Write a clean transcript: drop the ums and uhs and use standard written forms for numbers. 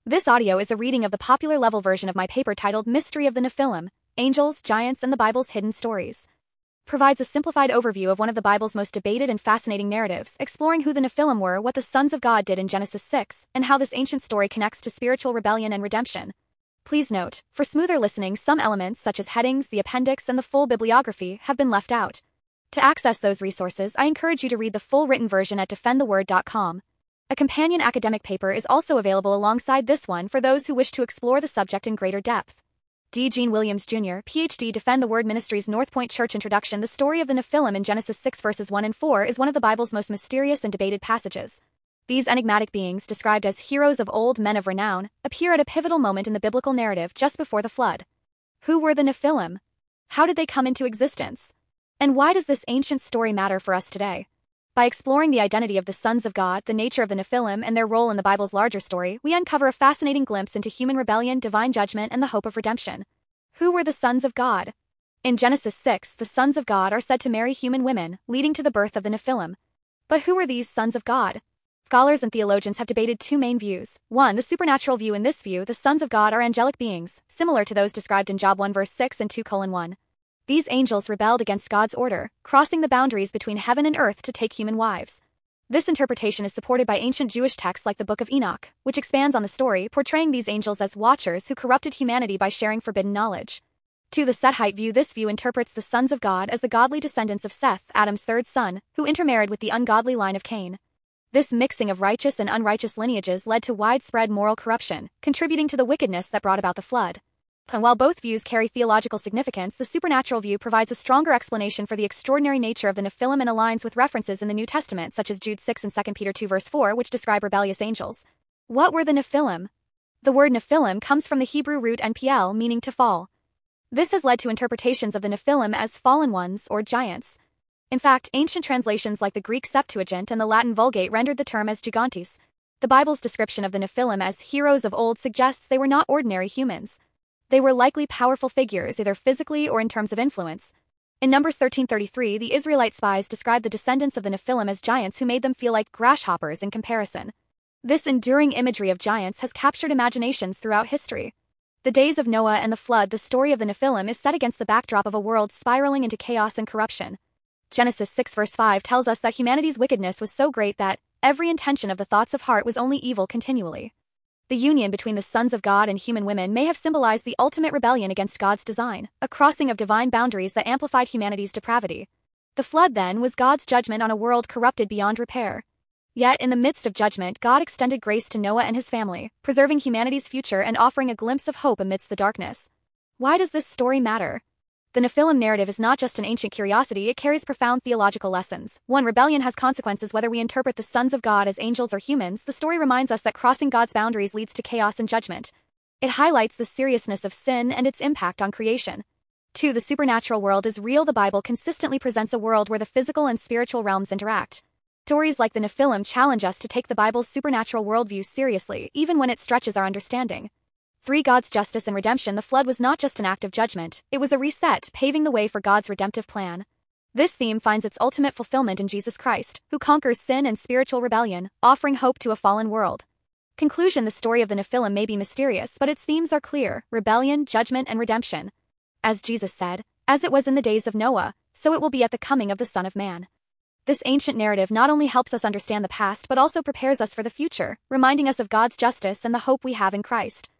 This audio is a reading of the popular level version of my paper titled Mystery of the Nephilim, Angels, Giants, and the Bible's Hidden Stories. Provides a simplified overview of one of the Bible's most debated and fascinating narratives, exploring who the Nephilim were, what the sons of God did in Genesis 6, and how this ancient story connects to spiritual rebellion and redemption. Please note, for smoother listening, some elements such as headings, the appendix, and the full bibliography have been left out. To access those resources, I encourage you to read the full written version at defendtheword.com. A companion academic paper is also available alongside this one for those who wish to explore the subject in greater depth. D. Gene Williams, Jr., Ph.D. Defend the Word Ministries North Point Church Introduction. The story of the Nephilim in Genesis 6 verses 1 and 4 is one of the Bible's most mysterious and debated passages. These enigmatic beings, described as heroes of old, men of renown, appear at a pivotal moment in the biblical narrative just before the flood. Who were the Nephilim? How did they come into existence? And why does this ancient story matter for us today? By exploring the identity of the sons of God, the nature of the Nephilim, and their role in the Bible's larger story, we uncover a fascinating glimpse into human rebellion, divine judgment, and the hope of redemption. Who were the sons of God? In Genesis 6, the sons of God are said to marry human women, leading to the birth of the Nephilim. But who were these sons of God? Scholars and theologians have debated two main views. One, the supernatural view. In this view, the sons of God are angelic beings, similar to those described in Job 1 verse 6 and 2:1. These angels rebelled against God's order, crossing the boundaries between heaven and earth to take human wives. This interpretation is supported by ancient Jewish texts like the Book of Enoch, which expands on the story, portraying these angels as watchers who corrupted humanity by sharing forbidden knowledge. 2. The Sethite view. This view interprets the sons of God as the godly descendants of Seth, Adam's third son, who intermarried with the ungodly line of Cain. This mixing of righteous and unrighteous lineages led to widespread moral corruption, contributing to the wickedness that brought about the flood. And while both views carry theological significance, the supernatural view provides a stronger explanation for the extraordinary nature of the Nephilim and aligns with references in the New Testament such as Jude 6 and 2 Peter 2 verse 4, which describe rebellious angels. What were the Nephilim? The word Nephilim comes from the Hebrew root npl, meaning to fall. This has led to interpretations of the Nephilim as fallen ones or giants. In fact, ancient translations like the Greek Septuagint and the Latin Vulgate rendered the term as gigantes. The Bible's description of the Nephilim as heroes of old suggests they were not ordinary humans. They were likely powerful figures, either physically or in terms of influence. In Numbers 13:33, the Israelite spies described the descendants of the Nephilim as giants who made them feel like grasshoppers in comparison. This enduring imagery of giants has captured imaginations throughout history. The days of Noah and the flood. The story of the Nephilim is set against the backdrop of a world spiraling into chaos and corruption. Genesis 6 verse 5 tells us that humanity's wickedness was so great that every intention of the thoughts of heart was only evil continually. The union between the sons of God and human women may have symbolized the ultimate rebellion against God's design, a crossing of divine boundaries that amplified humanity's depravity. The flood, then, was God's judgment on a world corrupted beyond repair. Yet, in the midst of judgment, God extended grace to Noah and his family, preserving humanity's future and offering a glimpse of hope amidst the darkness. Why does this story matter? The Nephilim narrative is not just an ancient curiosity, it carries profound theological lessons. 1. Rebellion has consequences. Whether we interpret the sons of God as angels or humans, the story reminds us that crossing God's boundaries leads to chaos and judgment. It highlights the seriousness of sin and its impact on creation. 2. The supernatural world is real. The Bible consistently presents a world where the physical and spiritual realms interact. Stories like the Nephilim challenge us to take the Bible's supernatural worldview seriously, even when it stretches our understanding. 3. God's justice and redemption. The flood was not just an act of judgment, it was a reset, paving the way for God's redemptive plan. This theme finds its ultimate fulfillment in Jesus Christ, who conquers sin and spiritual rebellion, offering hope to a fallen world. Conclusion. The story of the Nephilim may be mysterious, but its themes are clear: rebellion, judgment, and redemption. As Jesus said, "As it was in the days of Noah, so it will be at the coming of the Son of Man." This ancient narrative not only helps us understand the past but also prepares us for the future, reminding us of God's justice and the hope we have in Christ.